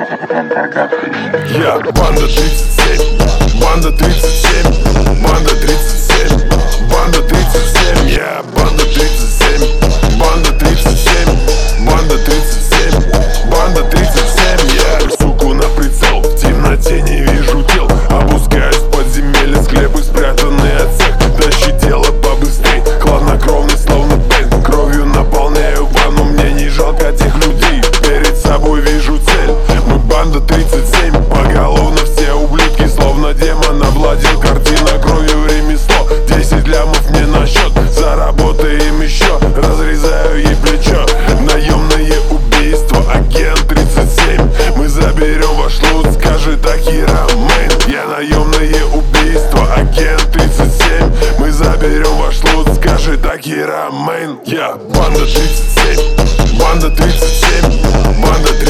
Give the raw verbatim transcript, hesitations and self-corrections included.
Я банда тридцать семь, банда тридцать семь, банда тридцать семь, банда тридцать семь, я банда тридцать семь, банда тридцать семь, банда тридцать семь, банда тридцать семь. Я суку на прицел, в темноте не вижу тел, опускаюсь в подземелье, склепы спрятанные от всех. Тащи тело побыстрей, хладнокровный словно Бэйн, кровью наполняю ванну, мне не жалко этих людей. Перед собой вижу цель, мы банда тридцать семь, поголовно все ублюдки, словно демон овладел. Картина кровью ремесло, десять лямов мне на счет, заработаем еще, разрезаю ей плечо. Наемное убийство, агент тридцать семь, мы заберем ваш лут, скажет Акира Мэйн. Я наемное убийство, агент тридцать семь, мы заберем ваш лут, скажет Акира Мэйн. Я банда тридцать семь, банда тридцать семь, банда